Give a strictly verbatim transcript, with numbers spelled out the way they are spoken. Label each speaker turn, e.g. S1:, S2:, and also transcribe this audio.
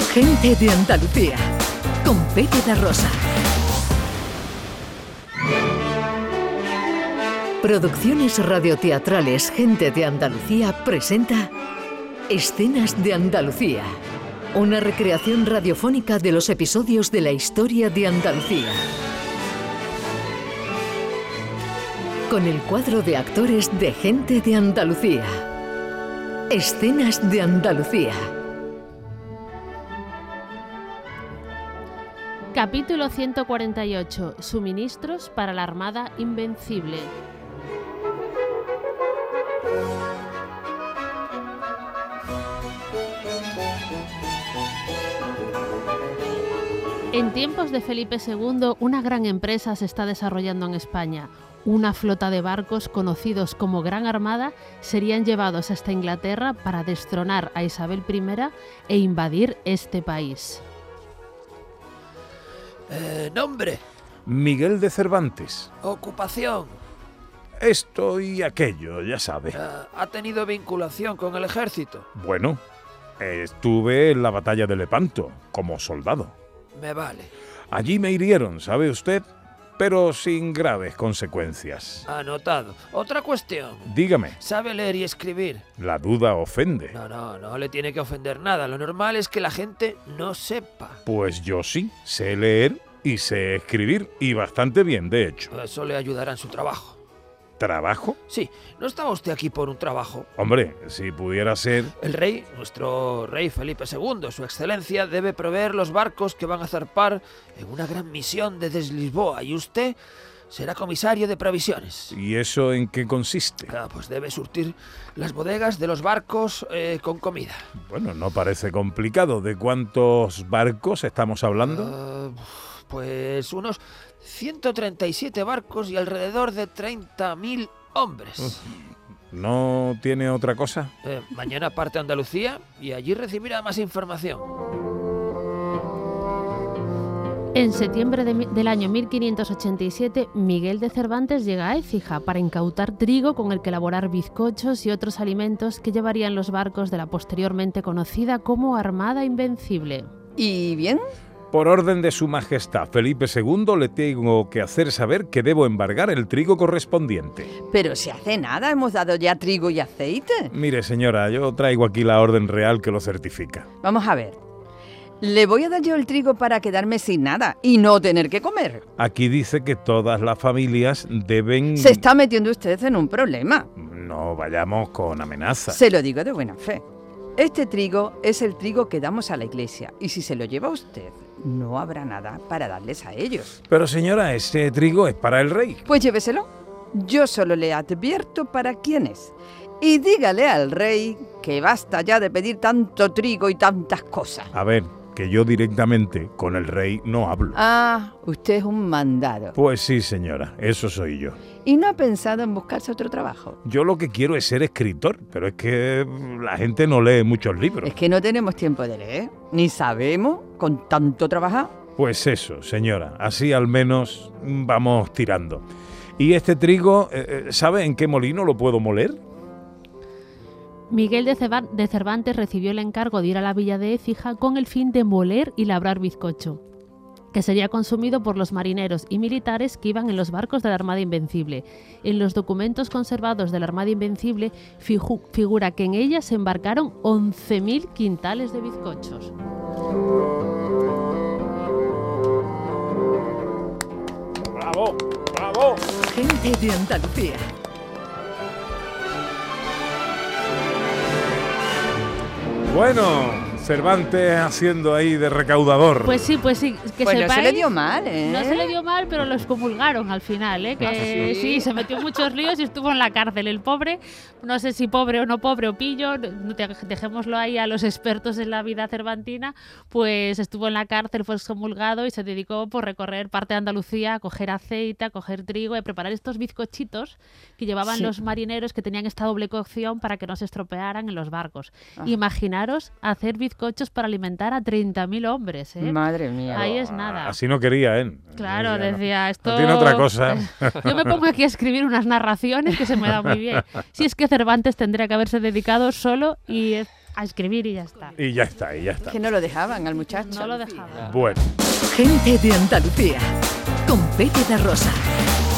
S1: Gente de Andalucía, con Pepe da Rosa. Producciones radioteatrales Gente de Andalucía presenta Escenas de Andalucía, una recreación radiofónica de los episodios de la historia de Andalucía. Con el cuadro de actores de Gente de Andalucía. Escenas de Andalucía.
S2: Capítulo ciento cuarenta y ocho. Suministros para la Armada Invencible. En tiempos de Felipe segundo, una gran empresa se está desarrollando en España. Una flota de barcos conocidos como Gran Armada serían llevados hasta Inglaterra para destronar a Isabel primera e invadir este país.
S3: Eh, nombre.
S4: Miguel de Cervantes.
S3: Ocupación.
S4: Esto y aquello, ya sabe.
S3: Eh, ¿Ha tenido vinculación con el ejército?
S4: Bueno, estuve en la batalla de Lepanto, como soldado.
S3: Me vale.
S4: Allí me hirieron, ¿sabe usted? Pero sin graves consecuencias.
S3: Anotado. Otra cuestión.
S4: Dígame.
S3: ¿Sabe leer y escribir?
S4: La duda ofende.
S3: No, no, no le tiene que ofender nada. Lo normal es que la gente no sepa.
S4: Pues yo sí, sé leer y sé escribir, y bastante bien, de hecho.
S3: Eso le ayudará en su trabajo.
S4: ¿Trabajo?
S3: Sí, ¿no estaba usted aquí por un trabajo?
S4: Hombre, si pudiera ser...
S3: El rey, nuestro rey Felipe segundo, su excelencia, debe proveer los barcos que van a zarpar en una gran misión desde Lisboa, y usted será comisario de provisiones.
S4: ¿Y eso en qué consiste?
S3: Ah, pues debe surtir las bodegas de los barcos eh, con comida.
S4: Bueno, no parece complicado. ¿De cuántos barcos estamos hablando?
S3: Uh, pues unos ciento treinta y siete barcos y alrededor de treinta mil hombres.
S4: ¿No tiene otra cosa?
S3: Eh, mañana parte a Andalucía y allí recibirá más información.
S2: En septiembre de, del año mil quinientos ochenta y siete, Miguel de Cervantes llega a Écija para incautar trigo con el que elaborar bizcochos y otros alimentos que llevarían los barcos de la posteriormente conocida como Armada Invencible.
S5: ¿Y bien?
S4: Por orden de su majestad, Felipe segundo, le tengo que hacer saber que debo embargar el trigo correspondiente.
S5: Pero si hace nada, hemos dado ya trigo y aceite.
S4: Mire, señora, yo traigo aquí la orden real que lo certifica.
S5: Vamos a ver. Le voy a dar yo el trigo para quedarme sin nada y no tener que comer.
S4: Aquí dice que todas las familias deben...
S5: Se está metiendo usted en un problema.
S4: No vayamos con amenazas.
S5: Se lo digo de buena fe. Este trigo es el trigo que damos a la iglesia y si se lo lleva usted, no habrá nada para darles a ellos.
S4: Pero señora, ese trigo es para el rey.
S5: Pues lléveselo. Yo solo le advierto para quién es. Y dígale al rey que basta ya de pedir tanto trigo y tantas cosas.
S4: A ver, que yo directamente con el rey no hablo.
S5: Ah, usted es un mandado.
S4: Pues sí, señora, eso soy yo.
S5: ¿Y no ha pensado en buscarse otro trabajo?
S4: Yo lo que quiero es ser escritor, pero es que la gente no lee muchos libros.
S5: Es que no tenemos tiempo de leer, ni sabemos con tanto trabajar.
S4: Pues eso, señora, así al menos vamos tirando. ¿Y este trigo, eh, sabe en qué molino lo puedo moler?
S2: Miguel de Cervantes recibió el encargo de ir a la villa de Écija con el fin de moler y labrar bizcocho, que sería consumido por los marineros y militares que iban en los barcos de la Armada Invencible. En los documentos conservados de la Armada Invencible figu- figura que en ella se embarcaron once mil quintales de bizcochos.
S4: ¡Bravo! ¡Bravo!
S1: Gente de Andalucía.
S4: Bueno, Cervantes haciendo ahí de recaudador.
S2: Pues sí, pues sí. Que
S5: Bueno,
S2: sepáis,
S5: se le dio mal, ¿eh?
S2: No se le dio mal, pero lo excomulgaron al final, ¿eh? Que
S5: ¿Ah, sí?
S2: sí, se metió en muchos líos y estuvo en la cárcel. El pobre, no sé si pobre o no pobre o pillo, no te- dejémoslo ahí a los expertos en la vida cervantina, pues estuvo en la cárcel, fue excomulgado y se dedicó por recorrer parte de Andalucía, a coger aceite, a coger trigo y a preparar estos bizcochitos que llevaban
S5: Sí.
S2: los marineros que tenían esta doble cocción para que no se estropearan en los barcos.
S5: Ah.
S2: Imaginaros hacer bizcochos para alimentar a treinta mil hombres, ¿eh?
S5: Madre mía.
S2: Ahí es nada.
S4: Así no quería, ¿eh?
S2: Claro,
S4: Decía, no.
S2: decía, esto...
S4: No tiene otra cosa.
S2: Yo me pongo aquí a escribir unas narraciones que se me da muy bien. Si es que Cervantes tendría que haberse dedicado solo y a escribir y ya está.
S4: Y ya está, y ya está.
S5: Que no lo dejaban al muchacho.
S2: No lo dejaban.
S4: Bueno.
S1: Gente de Andalucía, con Pepe da Rosa.